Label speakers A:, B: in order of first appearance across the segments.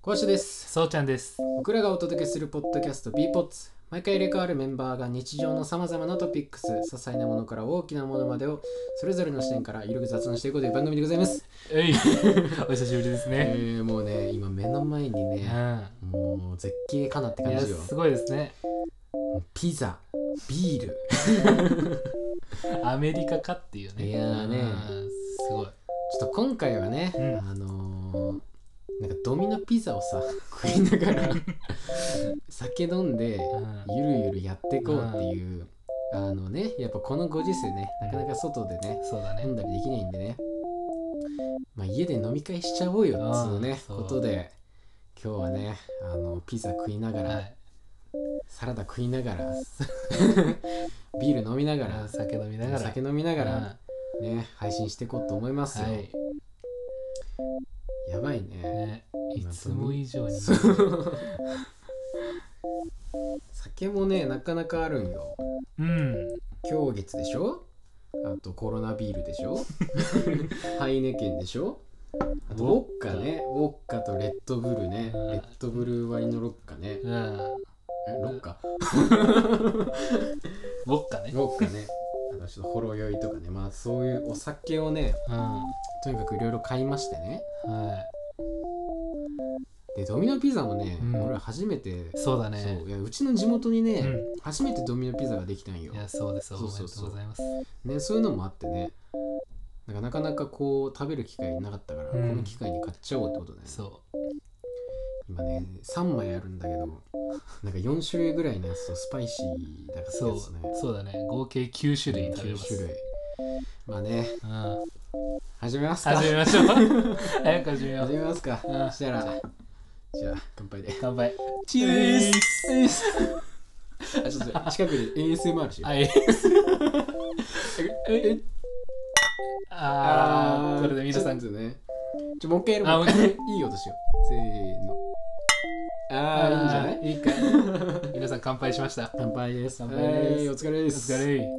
A: 小橋です。
B: そうちゃんです。
A: 僕らがお届けするポッドキャスト B ポッツ。毎回入れ替わるメンバーが日常のさまざまなトピックス、些細なものから大きなものまでをそれぞれの視点からゆるく雑談していこうという番組でございます。
B: お久しぶりですね。
A: もうね、今目の前にね、もう絶景かなって感じよ。
B: すごいですね。
A: ピザ、ビール。
B: アメリカかっていうね。
A: いやーね、
B: すごい。
A: ちょっと今回はね、なんかドミノピザをさ食いながら酒飲んでゆるゆるやっていこうっていうやっぱこのご時世ね、なかなか外でね、飲んだりできないんでね、まあ家で飲み会しちゃおうよっつうねことで、今日はねピザ食いながら、サラダ食いながらビール飲みながら
B: 酒飲みながら
A: ね配信していこうと思いますよ。やばいね。
B: いつも以上に
A: 酒もねなかなかあるんよ。狂月でしょ、あとコロナビールでしょハイネケンでしょ、あとウォッカね、ウォッカとレッドブルね、レッドブル割りのロッカね、ロッカ
B: ウォッカね、
A: ウォッカね、あとちょっとほろ酔いとかね、まあそういうお酒をね、とにかくいろいろ買いましてね。でドミノピザもね、俺初めて、
B: そうだね、
A: いやうちの地元にね、初めてドミノピザができたんよ。
B: いやそうです、おめでとうございます
A: ね。そういうのもあってね、なかなかこう食べる機会なかったから、この機会に買っちゃおうってことでね。今ね3枚あるんだけど、なんか4種類ぐらいのやつとスパイシーだから、
B: そうだね、合計9種類食べます。
A: 9種類。まあね、始めますか。
B: 始めましょう早く始めよう。
A: 始めますか。そしたらじゃあ乾杯で。
B: 乾杯。
A: チーズあ、ちょっと近くで ASMR しよう。
B: これで皆さん
A: ね、もう一回やる。いい音しよう。せーの。いいんじゃない？
B: いいか皆さん乾杯しました。
A: 乾杯です。
B: 乾杯です。
A: お疲れです。
B: お疲れ。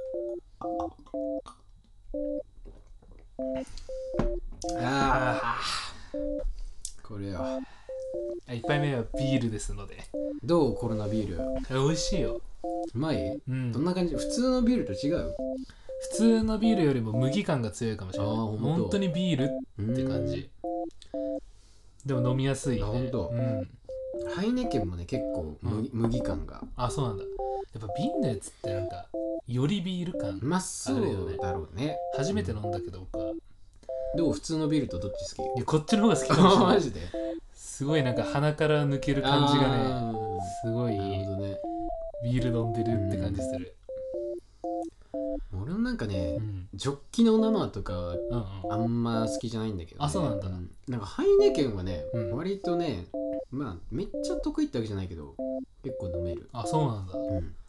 A: これは
B: 1杯目はビールですので。
A: どう？コロナビール
B: 美味しいよ。
A: うまい？どんな感じ？普通のビールと違う？
B: 普通のビールよりも麦感が強いかもしれない。本当にビールって感じ。でも飲みやすいね。
A: 本当。ハイネケンもね結構麦感が。
B: そうなんだ。やっぱ瓶のやつってなんかよりビール感
A: あるよね。だろうね。
B: 初めて飲んだけど僕は。
A: どう？普通のビールとどっち好き？
B: いやこっちの方が好きかもしれない。
A: マジで？
B: すごいなんか鼻から抜ける感じがね、すごいビール飲んでるって感じする。
A: 俺もなんかね、ジョッキの生とかあんま好きじゃないんだけど、
B: そうなんだ。
A: なんかハイネケンはね、割とね、まあめっちゃ得意ってわけじゃないけど結構飲める。
B: そうなんだ。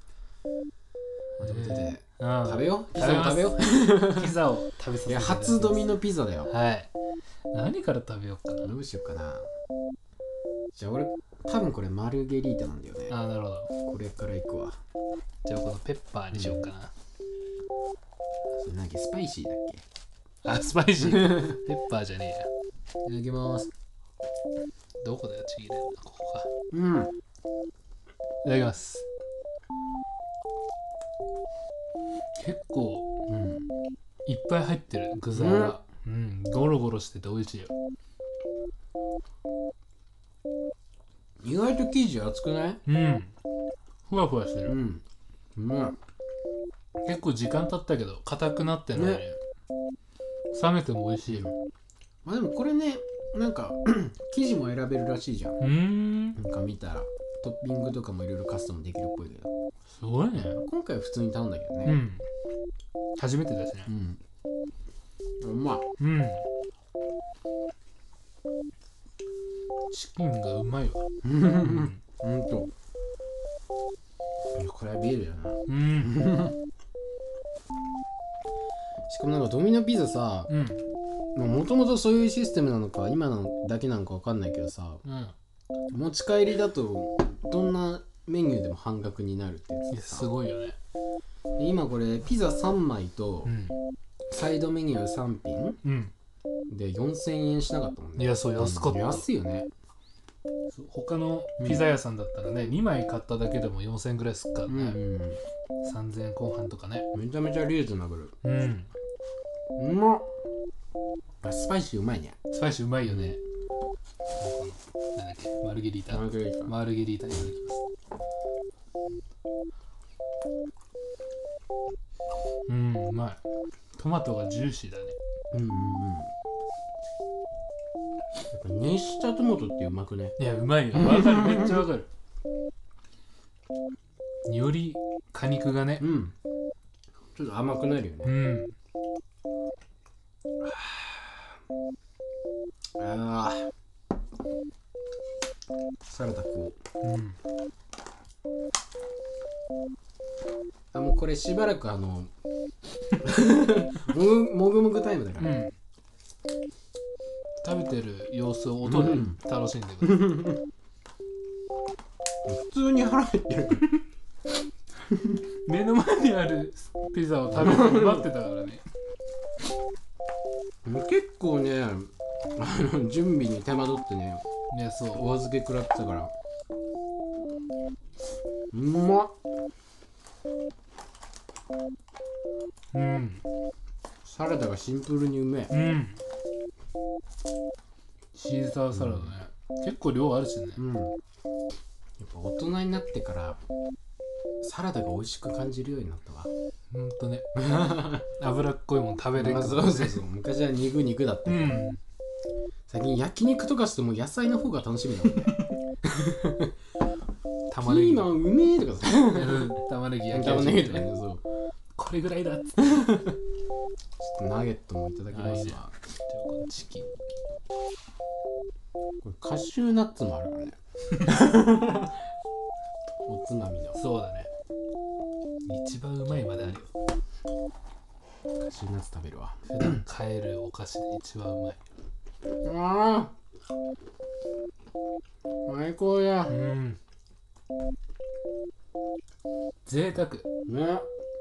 A: 食べよう。ピザを食べよう。
B: ピザを食べさせて。いや
A: 初ドミノピザだよ。
B: 何から食べようかな。
A: どうしようかな。じゃあ俺多分これマルゲリータなんだよね。
B: なるほど。
A: これからいくわ。
B: じゃあこのペッパーにしようかな。
A: なんかスパイシーだっけ？
B: スパイシー。ペッパーじゃねえや。
A: いただきます。
B: どこだよ、ちぎれるの？ここか。いただきます。結構、いっぱい入ってる具材が。ゴロゴロしてて美味しいよ。
A: 意外と生地厚くない？
B: ふわふわしてる。結構時間経ったけど硬くなってないね。冷めても美味しいよ。
A: でもこれね、なんか生地も選べるらしいじゃん。なんか見たらトッピングとかもいろいろカスタムできるっぽいけど。
B: すごいね。
A: 今回は普通に頼んだけどね。
B: 初めてだしね。
A: うまい。
B: チキンがうまいわ。
A: ほんと。これはビールだな。しかもなんかドミノピザさ、もともとそういうシステムなのか今のだけなのか分かんないけどさ、持ち帰りだとどんなメニューでも半額になるってやつでさ、
B: すごいよね。
A: 今これピザ3枚とサイドメニュー3品、で4000円しなかったもんね。
B: いやそう安かった、
A: 安いよね。
B: 他のピザ屋さんだったらね、2枚買っただけでも4000円ぐらいすっからね、3000円後半とかね。
A: めちゃめちゃリーズナブル。うまっ。スパイシーうまいね。
B: スパイシーうまいよね。なんだっけ、マルゲリータいただきます。うまい。トマトがジューシーだね。
A: やっぱ熱したトマトってうまくね。
B: いや、うまいよ。わかる、めっちゃわかる。より果肉がね、
A: ちょっと甘くなるよね。サラダこう。もうこれしばらくもぐもぐタイムだから、
B: 食べてる様子を音で楽しんでくる。
A: 普通に腹減ってる。
B: 目の前にあるピザを食べて待ってたからね。
A: 結構ね、準備に手間取ってね、
B: いや、そう、
A: お預け食らってたから。うまっ。サラダがシンプルにうめえ。
B: シーザーサラダね、結構量あるしね。
A: やっぱ大人になってからサラダが美味しく感じるようになったわ。
B: ほんとね。脂っこいもん食べれるからね。
A: そう昔は肉だったけど、最近焼肉とかしても野菜の方が楽しみだもんね。
B: 玉ねぎ、
A: ピーマンうめえとかさ、
B: 玉ねぎ焼き
A: 玉ねぎとか
B: ね、
A: ね、そう。
B: これぐらいだっつって。
A: ちょっとナゲットもいただきますわ。
B: このチキン。
A: これカシューナッツもあるからね。おつまみの。
B: そうだね。一番うまいまであるよ。
A: カシューナッツ食べるわ。
B: 普段買えるお菓子で一番うまい。
A: 最高や。
B: 贅沢
A: ね。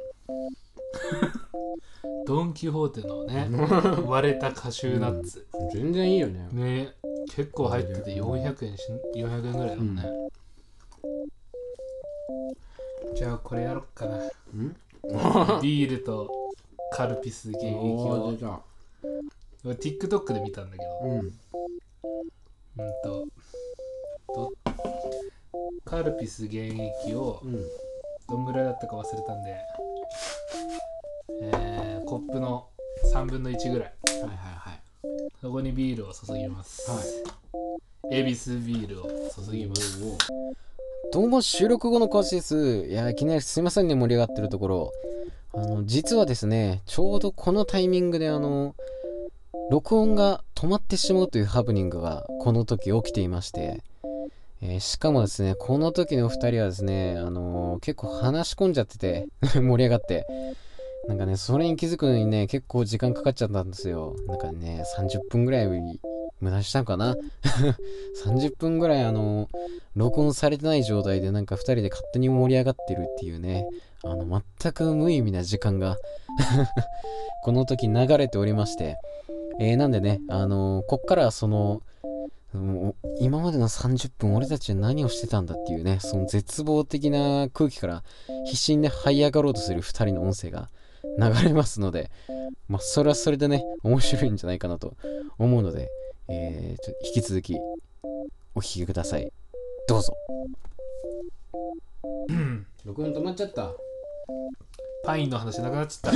B: ドン・キホーテのね、割れたカシューナッツ、
A: 全然いいよね。
B: ね、結構入ってて400円ぐらいだもんね。じゃあこれやろっかな。ビールとカルピス原液をTikTok で見たんだけど、カルピス原液をどんぐらいだったか忘れたんで、コップの3分の1ぐらい、そこにビールを注ぎます。エビスビールを注ぎます。
A: どうも、収録後のコーチです。いや、いきなりすいませんね、盛り上がってるところ。実はですね、ちょうどこのタイミングで録音が止まってしまうというハプニングがこの時起きていまして、しかもですね、この時の2人はですね、結構話し込んじゃってて盛り上がって、なんかね、それに気づくのにね、結構時間かかっちゃったんですよ。なんかね、30分ぐらい無駄したのかな30分ぐらい録音されてない状態でなんか2人で勝手に盛り上がってるっていうね、全く無意味な時間がこの時流れておりまして、なんでね、こっからは今までの30分俺たちは何をしてたんだっていうね、その絶望的な空気から必死にね這い上がろうとする2人の音声が流れますので、それはそれでね面白いんじゃないかなと思うので、引き続きお聞きください。どうぞ。録音止まっちゃった。
B: パインの話なくなっちゃった。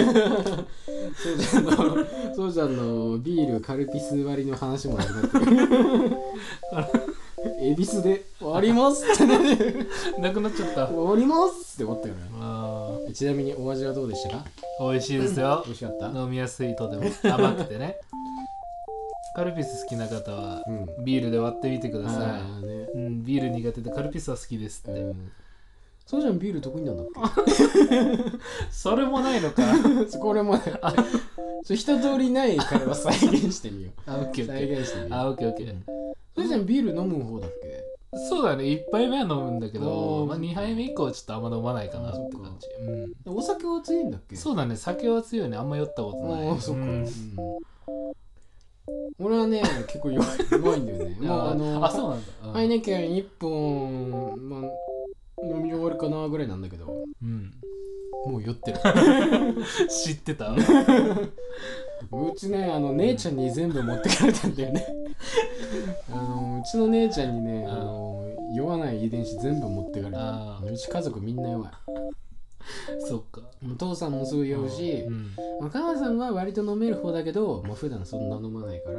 A: そうちゃんのビールカルピス割りの話もなくなってる。恵比寿で終わりますってね。
B: なくなっちゃった。
A: 終わりますって思ったよね。ちなみにお味はどうでしたか？
B: 美味しいですよ。
A: 美味しかった。
B: 飲みやすいとでも甘くてね。カルピス好きな方はビールで割ってみてください。ビール苦手でカルピスは好きですって。
A: そうじゃん、ビール得意なんだっけ？
B: それもないのか。
A: これもね、一通りないから再現してみよう。
B: オッケー。
A: 再現してみよう。
B: オッケーオッケー。
A: そうじゃん、ビール飲む方だっけ？
B: そうだね、1杯目は飲むんだけど、2杯目以降はちょっとあんま飲まないかなって感じ。
A: お酒は強いんだっけ？
B: そうだね、酒は強いね、あんま酔ったことない。
A: そっか。 俺はね結構弱いんだよね。もう
B: あ、そうなんだ。
A: ハイネケン1本、まあ、飲み終わるかなぐらいなんだけど、
B: うん、
A: もう酔ってる。
B: 知ってた。
A: うちね姉ちゃんに全部持ってかれたんだよね。うちの姉ちゃんにね酔わない遺伝子全部持ってかれた。うち家族みんな弱い。
B: そっか。
A: お父さんもすごい酔うし、お母さんは割と飲める方だけど、まあ、普段そんな飲まないから、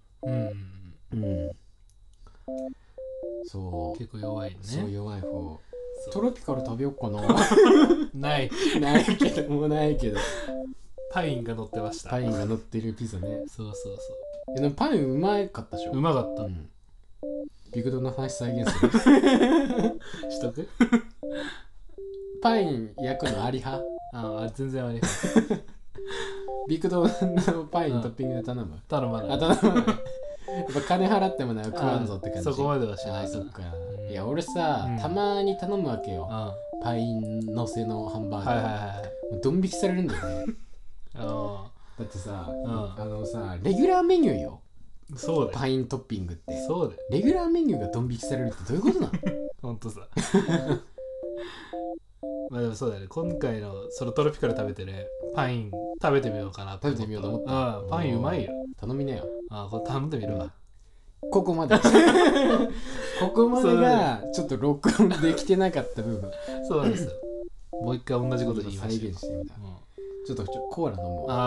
A: そう
B: 結構弱いね。
A: そう弱い方。トロピカル食べよっかな。
B: ない
A: けどもうないけど
B: パインが乗ってました。
A: パインが乗ってるピザね。
B: そう
A: でもパインうまかったでしょ。
B: うまかった。
A: ビクドの話再現する。
B: しとく。
A: パイン焼くのあり派？
B: あ、全然あり。
A: ビクドのパイントッピングで頼む？
B: 頼まない。
A: 頼まない。やっぱ金払っても食わんぞって感じ。
B: そこまではしない。
A: そっか。いや俺さ、たまに頼むわけよ。パインのせのハンバーガー。ドン引きされるんだよね。だってさ、レギュラーメニューよ。
B: そうだよ。
A: パイントッピングって。
B: そうだよ。
A: レギュラーメニューがドン引きされるってどういうことなの？
B: ほんとさ。まあでもそうだよね。今回のそのトロピカル食べてね、パイン食べてみようかなと思った。
A: 食べてみようと思った。
B: パインうまいよ。
A: 頼みなよ。
B: これ頼んでみるわ。
A: ここまで。ここまでがちょっと録音できてなかった部分。
B: そうですよ。もう一回同じこと言いました。
A: 再現してみた。ちょっとコーラ飲もう。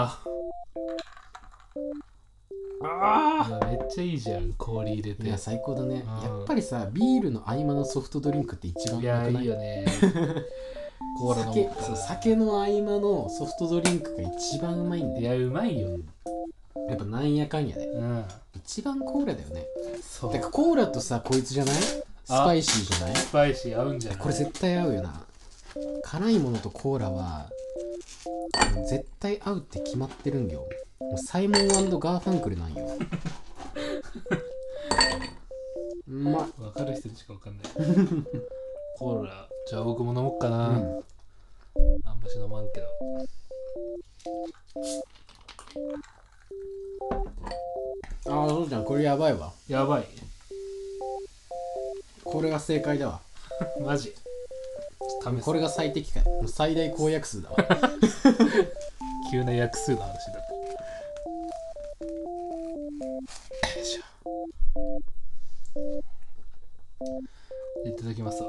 B: めっちゃいいじゃん、氷入れて。
A: いや最高だね。やっぱりさビールの合間のソフトドリンクって一番うまくない？
B: いいよね。コーラ飲むから。
A: 酒の合間のソフトドリンクが一番うまいんだよ。
B: いやうまいよ。
A: やっぱなんやかんやで、一番コーラだよね。
B: そう
A: だからコーラとさこいつじゃない？スパイシーじゃない？
B: スパイシー合うんじゃない？
A: これ絶対合うよな。辛いものとコーラは絶対合うって決まってるんよ。もうサイモン&ガーファンクルなんよ。
B: 分かる人にしか分かんない。コーラじゃあ僕も飲もうかな。あんまし飲まんけど。
A: そうじゃん、これやばいわ。
B: やばい。
A: これが正解だわ。
B: マジ
A: これが最適解。もう最大公約数だわ。
B: 急な約数の話だ。よいしょ。いただきますわ。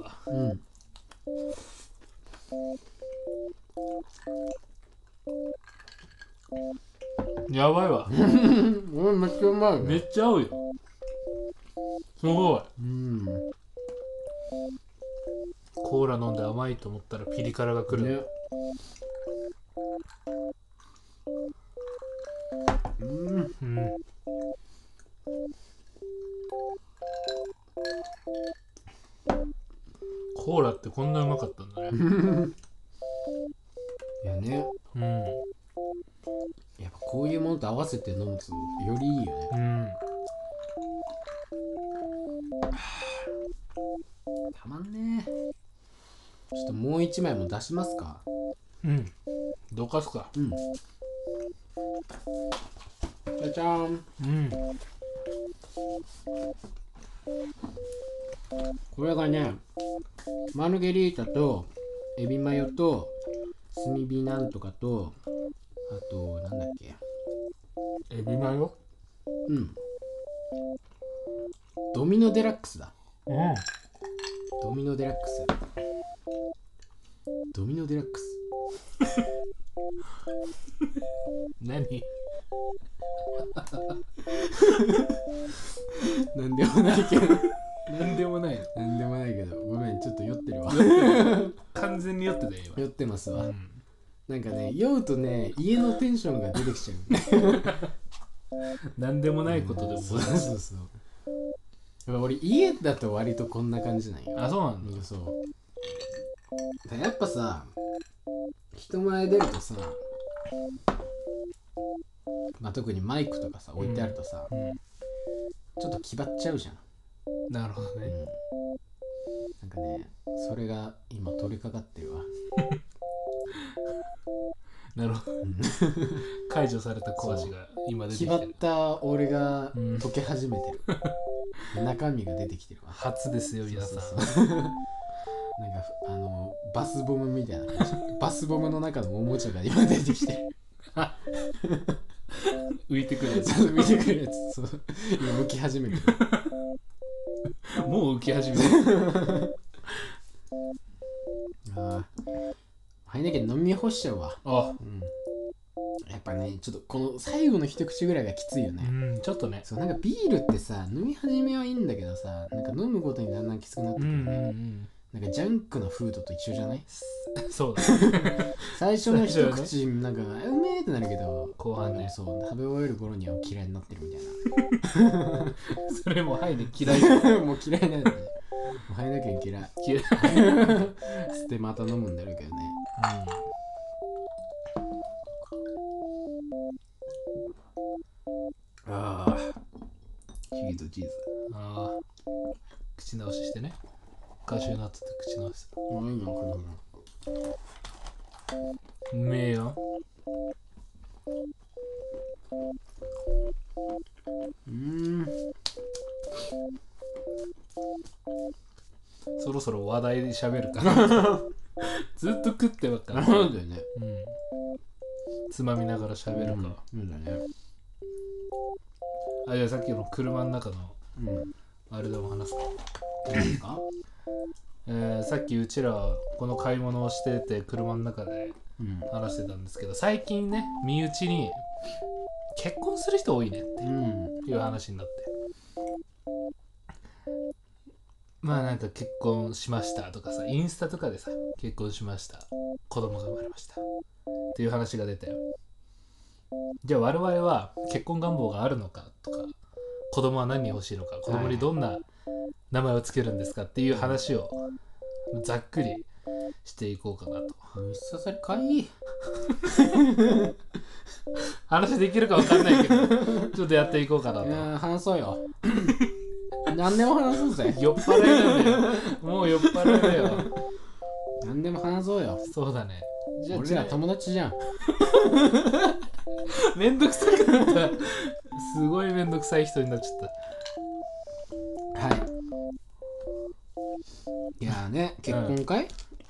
B: やばいわ。
A: めっちゃうまい。
B: めっちゃ合うよ。すごい。コーラ飲んで甘いと思ったらピリ辛が来る、ね。コーラってこんなうまかったんだね。
A: いやね。やっぱこういうものと合わせて飲むとよりいいよね。たまんね。ちょっともう一枚も出しますか。
B: どかすか。
A: じゃじゃーん。これがね、マルゲリータとエビマヨと炭火なんとかと、あとなんだっけ、
B: エビマヨ。
A: ドミノデラックスだ。ドミノデラックス。ドミノデラックス。
B: 何？
A: なんでもないけど。
B: なんでもないの。
A: なんでもないけど、ごめん、ちょっと酔ってるわ。
B: 完全に酔ってたよ今。
A: 酔ってますわ。なんかね、酔うとね、家のテンションが出てきちゃ
B: う。なんでもないことでも。
A: そう。俺家だと割とこんな感じなんよ。
B: そうなんだ。
A: そう。やっぱさ、人前出るとさ、特にマイクとかさ置いてあるとさ、ちょっと気張っちゃうじゃん。
B: なるほどね。
A: なんかね、それが今取り掛かってるわ。
B: なるほど解除された小橋が今出てき
A: 決
B: てる。
A: まった俺が溶け始めてる、中身が出てきてるわ。
B: 初ですよ皆さん。
A: そうなんかバスボムみたいな感じバスボムの中のおもちゃが今出てきてる
B: 浮いてくるやつ。
A: 浮いてくるやつ、そう今浮き始めてる
B: もう浮き始めてる。
A: あハイネケン飲み干しちゃうわ。
B: あ、
A: やっぱねちょっとこの最後の一口ぐらいがきついよね。
B: ちょっとね。
A: そうなんかビールってさ飲み始めはいいんだけどさ、なんか飲むごとにだんだんきつくなってくるね。なんかジャンクのフードと一緒じゃない？
B: そうだ
A: 最初の一口なんかうめえってなるけど
B: 後半ね、
A: そう食べ終える頃には嫌いになってるみたいな
B: それもハイで嫌い
A: もう嫌いなんだね。もうハイネケン嫌い
B: 嫌い
A: 捨てまた飲むんだろうけどね。ああチーズチーズ。
B: ああ口直ししてね。カシューナッツって口直し。
A: いいのかな。
B: うめえよ。そろそろ話題で喋るからずっと食ってばっかり。
A: そうだよね。
B: つまみながら喋るか。
A: そうだね。
B: あ、じゃあさっきの車の中のあれでも話すか。
A: 何ですか？
B: さっきうちらこの買い物をしてて車の中で話してたんですけど、最近ね身内に結婚する人多いねっていう話になって、まあなんか結婚しましたとかさ、インスタとかでさ結婚しました、子供が生まれましたっていう話が出たよ。じゃあ我々は結婚願望があるのかとか、子供は何に欲しいのか、子供にどんな名前をつけるんですかっていう話をざっくりしていこうかなと。
A: 虫刺されかい
B: 話できるか分かんないけどちょっとやっていこうかなと。
A: いや話そうよ何でも話そうぜ。
B: 酔っ払いなんだよもう酔っ払いだよ。
A: 何でも話そうよ。
B: そうだね。じゃあ
A: 俺ら友達じゃん。
B: めんどくさくなった。すごいめんどくさい人になっちゃった。
A: はい。いやーね、結婚会、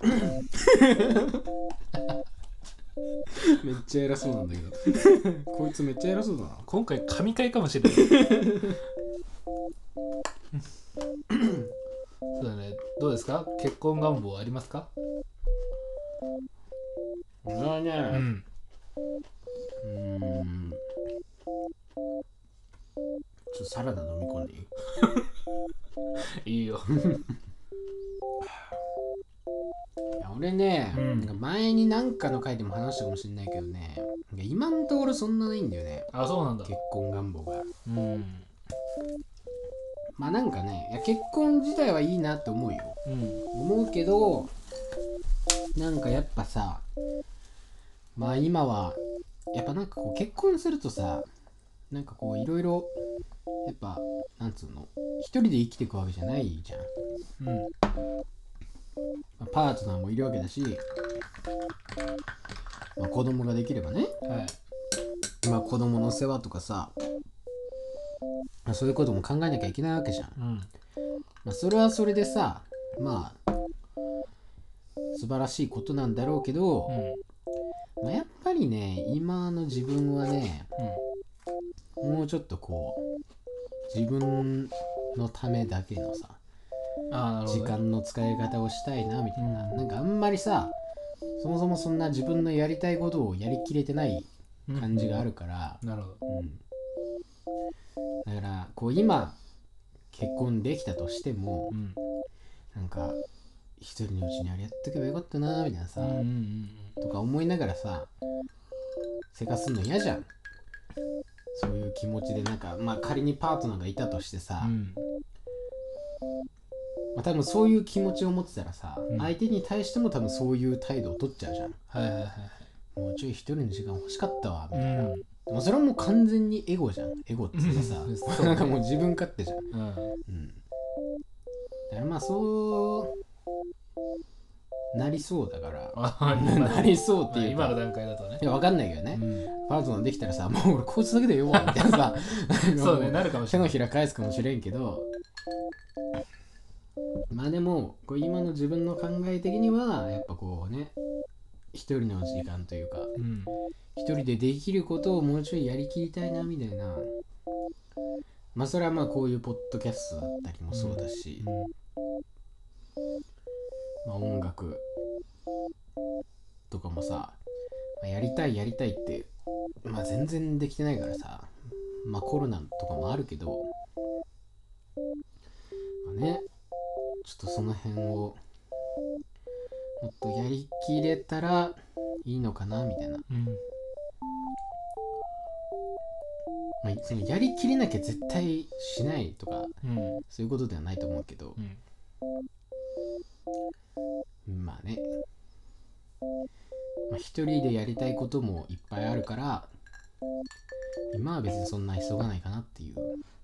A: めっちゃ偉そうなんだけどこいつめっちゃ偉そうだな。
B: 今回神回かもしれないそうだね。どうですか、結婚願望ありますか？
A: 俺はね、ちょっとサラダ飲み込んでいい？
B: いいよ
A: いや俺ね、なんか前に何かの回でも話したかもしれないけどね、なんか今のところそんなないんだよね。
B: あ、そうなんだ。
A: 結婚願望が。まあなんかね、いや結婚自体はいいなって思うよ。思うけど、なんかやっぱさ、まあ今はやっぱなんかこう結婚するとさ、なんかこういろいろやっぱなんつうの、一人で生きていくわけじゃないじゃん。まあ、パートナーもいるわけだし、まあ、子供ができればね、まあ子供の世話とかさ、まあ、そういうことも考えなきゃいけないわけじゃん。まあ、それはそれでさ、まあ素晴らしいことなんだろうけど、まあ、やっぱりね今の自分はね、もうちょっとこう自分のためだけのさ、時間の使い方をしたいなみたいな、なんかあんまりさ、そもそもそんな自分のやりたいことをやりきれてない感じがあるから、
B: なるほど。
A: だからこう今結婚できたとしても、なんか一人のうちにあれやっとけばよかったなみたいなさ、とか思いながらさ生活するの嫌じゃん。そういう気持ちでなんか、まあ仮にパートナーがいたとしてさ、まあ、多分そういう気持ちを持ってたらさ、相手に対しても多分そういう態度を取っちゃうじゃん。もうちょい一人の時間欲しかったわみたいな。でもそれはもう完全にエゴじゃん。エゴっていうかさ、なんかもう自分勝手じゃん。だからまあそうなりそうだから
B: 今
A: なりそうっていうか
B: 今の段階だとね。
A: いや分かんないけどね、パートナーできたらさもう俺こいつだけでよみたいなさ
B: そうね、なるかもし
A: 手の
B: れない。
A: ひら返すかもしれんけど、まあでもこう今の自分の考え的にはやっぱこうね一人の時間というか一人でできることをもうちょいやりきりたいなみたいな。まあそれはまあこういうポッドキャストだったりもそうだし、まあ音楽とかもさ、まあやりたいってまあ全然できてないからさ、まあコロナとかもあるけど、まあね、ちょっとその辺をもっとやりきれたらいいのかなみたいな。まあ、そのやりきれなきゃ絶対しないとか、そういうことではないと思うけど、まあね、まあ、一人でやりたいこともいっぱいあるから今は別にそんな急がないかなっていう。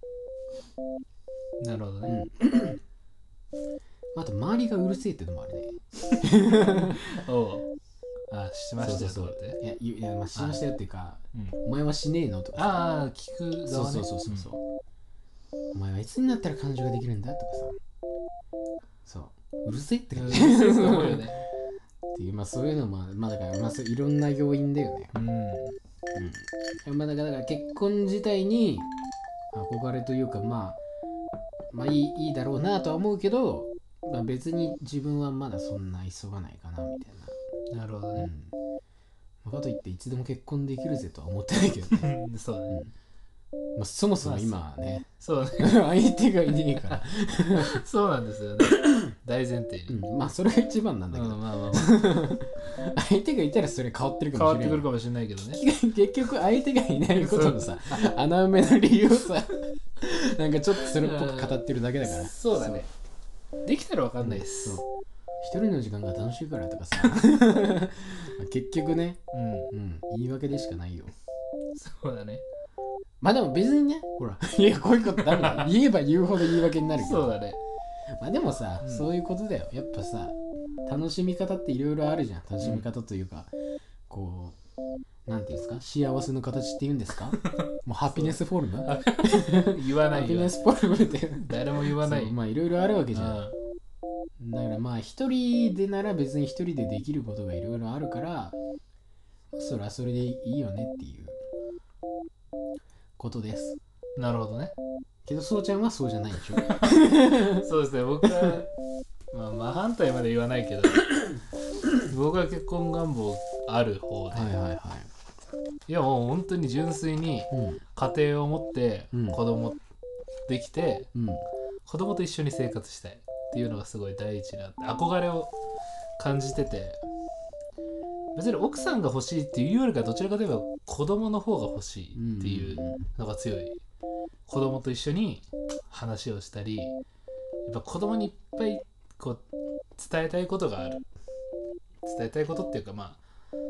B: なるほどね。
A: あと周りがうるせえってのもあるね。
B: おう。あ、しましたよ
A: そう
B: とかって。
A: いやまあしましたよっていうか、お前はしねえのとかさ。
B: ああ、聞く側ね。
A: そう、お前はいつになったら彼女ができるんだとかさ、そううるせえって感じ。
B: そういう思うよね。
A: っていう、まあそういうのもまあだからまあそういろんな要因だよね。まあだから結婚自体に憧れというかまあいいだろうなとは思うけど、まあ、別に自分はまだそんな急がないかなみたいな。
B: なるほどね。
A: まあ、かといっていつでも結婚できるぜとは思ってないけどね。
B: そうだね。
A: まあ、そもそも今ね、
B: そうね。
A: 相手がいねえから
B: そうなんですよね。大前提に。
A: まあそれが一番なんだけど、
B: まあ
A: 相手がいたらそれ変わってるか
B: 変わ
A: もしれない。
B: ってくるかもしれないけどね。
A: 結局相手がいないことのさ穴埋めの理由をさなんかちょっとそれっぽく語ってるだけだから。
B: そうだね。できたらわかんないです。
A: 一人の時間が楽しいからとかさ結局ね、言い訳でしかないよ。
B: そうだね。
A: まあでも別にね、ほらいやこういうことダメだ言えば言うほど言い訳になるけど、
B: そうだね。
A: まあでもさ、そういうことだよ。やっぱさ楽しみ方っていろいろあるじゃん。楽しみ方というか、こうなんていうんですか、幸せの形って言うんですかもうハピネスフォルム
B: 言わないよ。
A: ハピネスフォルムって
B: 誰も言わない。
A: まあいろいろあるわけじゃん。だからまあ一人でなら別に一人でできることがいろいろあるからそれはそれでいいよねっていうことです。
B: なるほどね。
A: けどそうちゃんはそうじゃないでしょ
B: そうですね。僕はまあ反対まで言わないけど僕は結婚願望ある方で、いやもう本当に純粋に家庭を持って子供できて、子供と一緒に生活したいっていうのがすごい第一な憧れを感じてて、別に奥さんが欲しいっていうよりかどちらかといえば子供の方が欲しいっていうのが強い。子供と一緒に話をしたり、やっぱ子供にいっぱいこう伝えたいことがある。伝えたいことっていうかま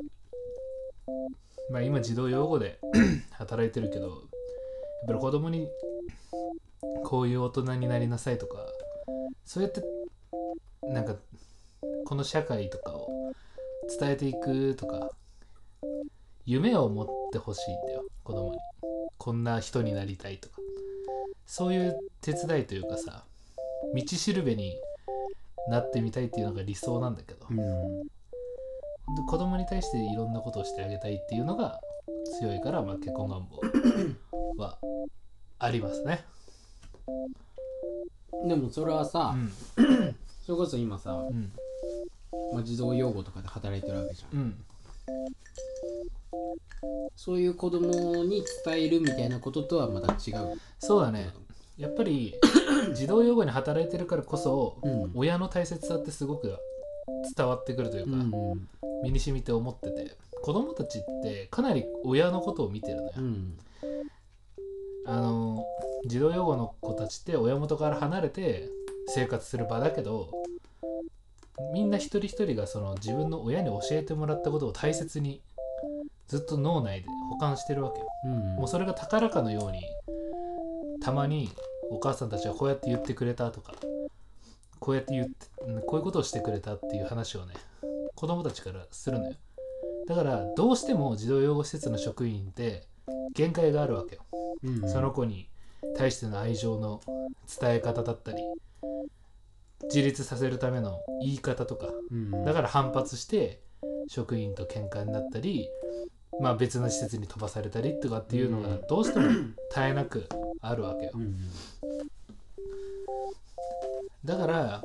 B: あ今児童養護で働いてるけど、やっぱり子供にこういう大人になりなさいとか、そうやってなんかこの社会とかを伝えていくとか、夢を持ってほしいんだよ子供に。こんな人になりたいとか、そういう手伝いというかさ、道しるべになってみたいっていうのが理想なんだけど、子供に対していろんなことをしてあげたいっていうのが強いから、まあ、結婚願望はありますね。
A: でもそれはさ、それこそ今さ、まあ、児童養護とかで働いてるわけじゃん、そういう子供に伝えるみたいなこととはまた違う。
B: そうだね。やっぱり児童養護に働いてるからこそ、親の大切さってすごく伝わってくるというか、身に染みて思ってて、子供たちってかなり親のことを見てるのよ、児童養護の子たちって親元から離れて生活する場だけど、みんな一人一人がその自分の親に教えてもらったことを大切にずっと脳内で保管してるわけよ、もうそれが宝かのようにたまにお母さんたちはこうやって言ってくれたとか、こうやってこういうことをしてくれたっていう話をね子供たちからするのよ。だからどうしても児童養護施設の職員って限界があるわけよ、その子に対しての愛情の伝え方だったり自立させるための言い方とか、だから反発して職員と喧嘩になったり、まあ、別の施設に飛ばされたりとかっていうのがどうしても絶えなくあるわけよ。だから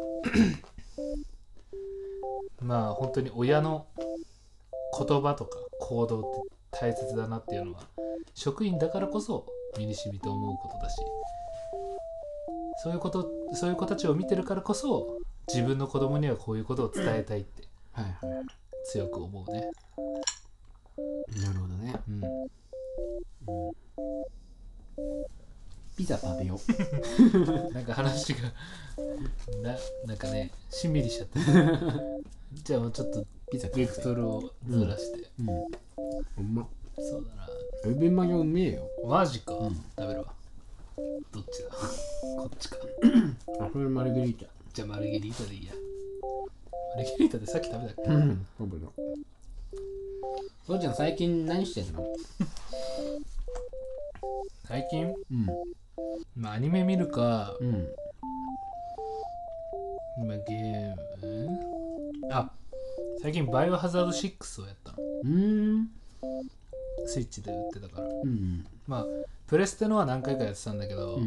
B: まあ本当に親の言葉とか行動って大切だなっていうのは職員だからこそ身に染みて思うことだし、そういう子たちを見てるからこそ自分の子供にはこういうことを伝えたいって強く思うね。
A: なるほどね。ピザ食べよ
B: う。なんか話がなんかねしんみりしちゃってじゃあもうちょっと
A: ピザ
B: ベクトルをずらして。
A: うまっ。
B: そうだな。
A: エビマヨうめえよ。
B: マジか、食べるわ。どっちだこっちか。
A: あ、これマルゲリータ。
B: じゃあマルゲリータでいいや。マルゲリータでさっき食べたっけ。
A: 食べた。そうちゃん最近何してんの？
B: 最近？まあアニメ見るか、まあ、ゲーム、最近バイオハザード6をやったの。スイッチで売ってたから、まあプレステのは何回かやってたんだけど、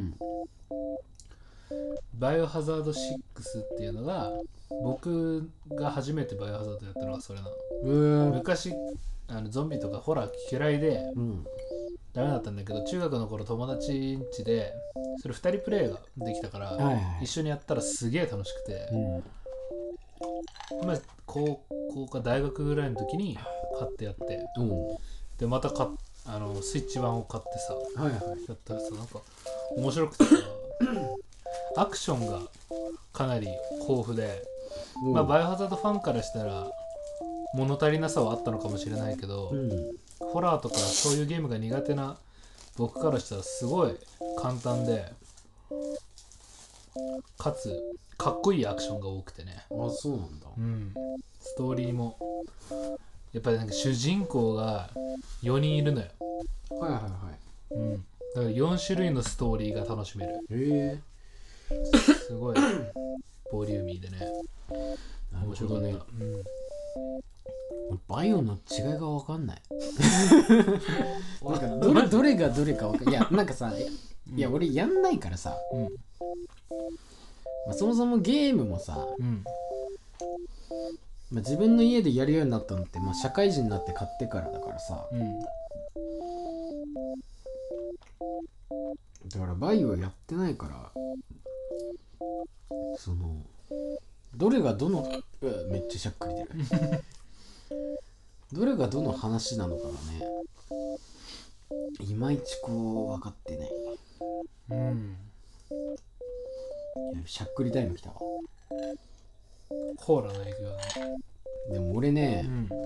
B: バイオハザード6っていうのが僕が初めてバイオハザードやったのがそれなの。昔ゾンビとかホラー嫌いで、ダメだったんだけど、中学の頃友達ん家でそれ2人プレイができたから、一緒にやったらすげえ楽しくて、まあ高校か大学ぐらいの時に買ってやって、でまたスイッチ版を買ってさ、やったらさ、なんか面白くてさアクションがかなり豊富で、まあバイオハザードファンからしたら物足りなさはあったのかもしれないけど、ホラーとかそういうゲームが苦手な僕からしたらすごい簡単で、かつかっこいいアクションが多くてね。
A: あ、そうなんだ。
B: ストーリーもやっぱりなんか主人公が4人いるのよ。だから4種類のストーリーが楽しめる。すごいボリューミーでね、面白かった。
A: バイオの違いが分かんない。なんかどれがどれか分かんない。いや、なんかさ、いや俺やんないからさ、そもそもゲームもさ、自分の家でやるようになったのって、社会人になって買ってからだからさ、だからバイオやってないから、そのどれがどのめっちゃしゃっくり出るどれがどの話なのかがね、いまいちこう分かってない。しゃっくりタイム来たわ。
B: コーラの影響だね。
A: でも俺ね、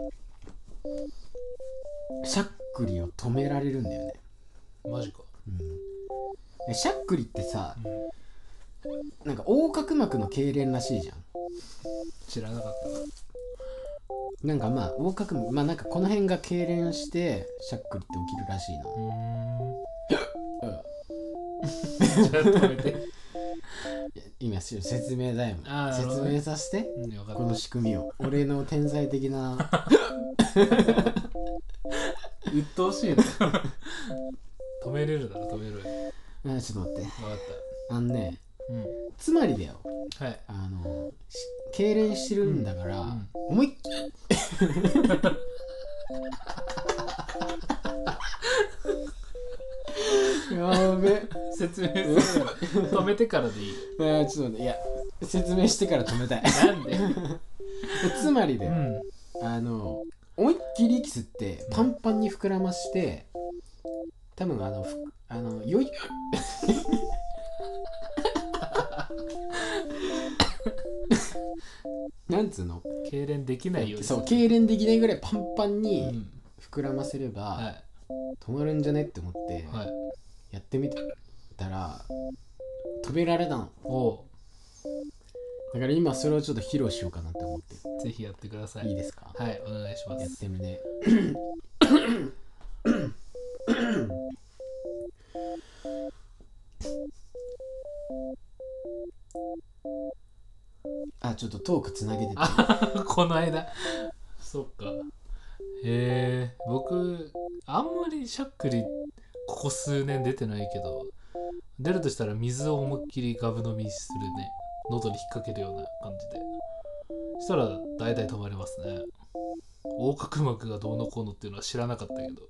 A: しゃっくりを止められるんだよね。
B: マジか。
A: でしゃっくりってさ、なんか横隔膜の痙攣らしいじゃん。
B: 知らなかった。
A: なんか横隔膜、なんかこの辺が痙攣してしゃっくりって起きるらしいの。
B: じゃあ止めて。
A: 今説明だよ。説明させて、この仕組みを。俺の天才的な
B: 鬱陶しいな。止めれるだろ、止める。
A: ちょっと待って。
B: 分かっ
A: つまりだよ、痙攣してるんだから、思いっきりやべ、
B: 説明する。止めてからでいい。
A: ちょっと待って、いや説明してから止めたい。
B: なんで
A: つまりだよ、思いっきり息吸ってパンパンに膨らまして、多分よいなんつうの、
B: 痙攣できないように。
A: そう、痙攣できないぐらいパンパンに膨らませれば、止まるんじゃねって思ってやってみたら止められたの。 だから今それをちょっと披露しようかなって思ってる。
B: ぜひやってください。
A: いいですか？
B: はい、お願いしま
A: やっ
B: す。
A: てみるね。あ、ちょっとトークつなげてて。
B: この間。そっか。僕、あんまりしゃっくり、ここ数年出てないけど、出るとしたら水を思いっきりガブ飲みするね。喉に引っ掛けるような感じで。そしたら大体止まりますね。横隔膜がどうのこうのっていうのは知らなかったけど。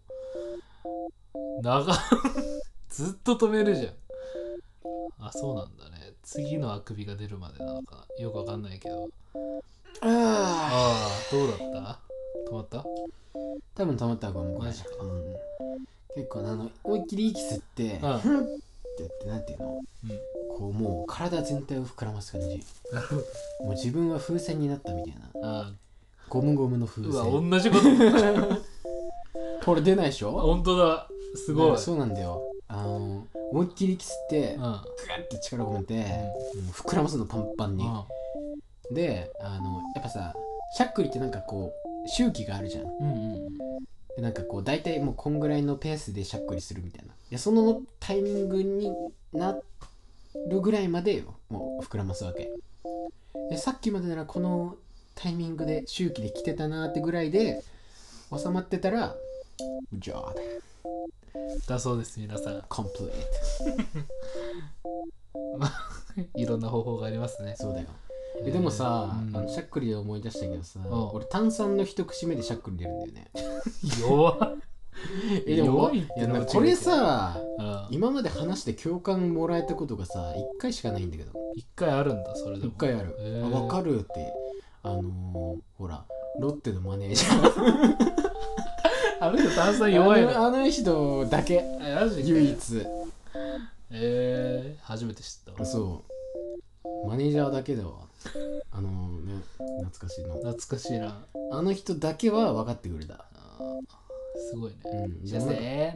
B: ずっと止めるじゃん。あ、そうなんだね。次のあくびが出るまでなのかな。よくわかんないけど。ああ、どうだった？止まった？
A: 多分止まったかも。
B: マジか。
A: 結構思いっきり息吸って、ふんってやって、なんていうの、こうもう体全体を膨らます感じ。
B: なるほど。
A: もう自分は風船になったみたいな。ゴムゴムの風
B: うわ、
A: 船。
B: 同じこと。
A: これ出ないでしょ？
B: 本当だ。すごい。
A: そうなんだよ。思いっきり息吸って、グッて力込めて、膨らますのパンパンに。で、やっぱさ、しゃっくりってなんかこう周期があるじゃん。でなんかこう大体もうこんぐらいのペースでしゃっくりするみたいな。でそのタイミングになるぐらいまでよ、もう膨らますわけ。でさっきまでならこのタイミングで周期で来てたなーってぐらいで収まってたら Good job
B: だそうです、皆さん。
A: complete
B: いろんな方法がありますね。
A: そうだよ。でもさ、しゃっくりで思い出したけどさ、俺炭酸の一口目でしゃっくり出るんだよね。
B: 弱っ。
A: でも
B: 弱いってのは違うけど
A: これさ、今まで話して共感もらえたことがさ1回しかないんだけど。
B: 1回あるんだ、それでも。
A: 1回ある。わかるって、ほらロッテのマネージャー
B: あの人炭酸弱いの。
A: あの人だけ、唯一。
B: 初めて知ったわ。
A: そうマネージャーだけだわ。ね、懐かしいの。
B: 懐かしいな。
A: あの人だけは分かってくれた。
B: すごいね。
A: 射精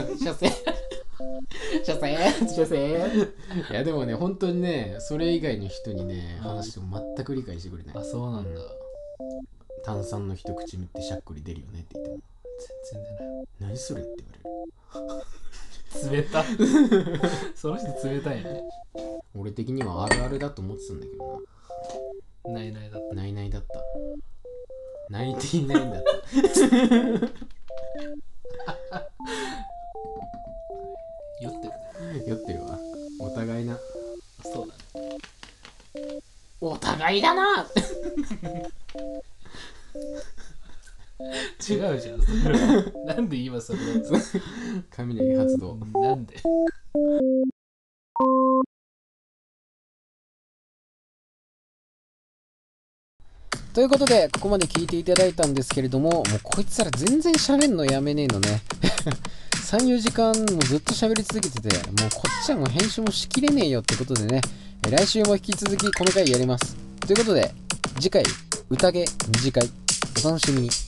A: いやでもね、本当にね、それ以外の人にね話しても全く理解してくれない。
B: あ、そうなんだ。
A: 炭酸の一口目ってしゃっくり出るよねって言っても
B: 全然出ない。
A: 何それって言われる。
B: 冷た。その人冷たいね。
A: 俺的にはあるあるだと思ってたんだけどな。
B: ないないだった。
A: ないないだった。泣いていないんだった。
B: 酔ってるね。
A: 酔ってるわ。お互いな。
B: そうだね。
A: お互いだな。
B: 違うじゃん。それはなんで今それだった？
A: 雷発動。
B: なんで？
A: ということでここまで聞いていただいたんですけれども、もうこいつら全然喋んのやめねえのね。3、4時間もずっと喋り続けてて、もうこっちはもう編集もしきれねえよってことでね、来週も引き続きこの回やります。ということで次回宴2次会お楽しみに。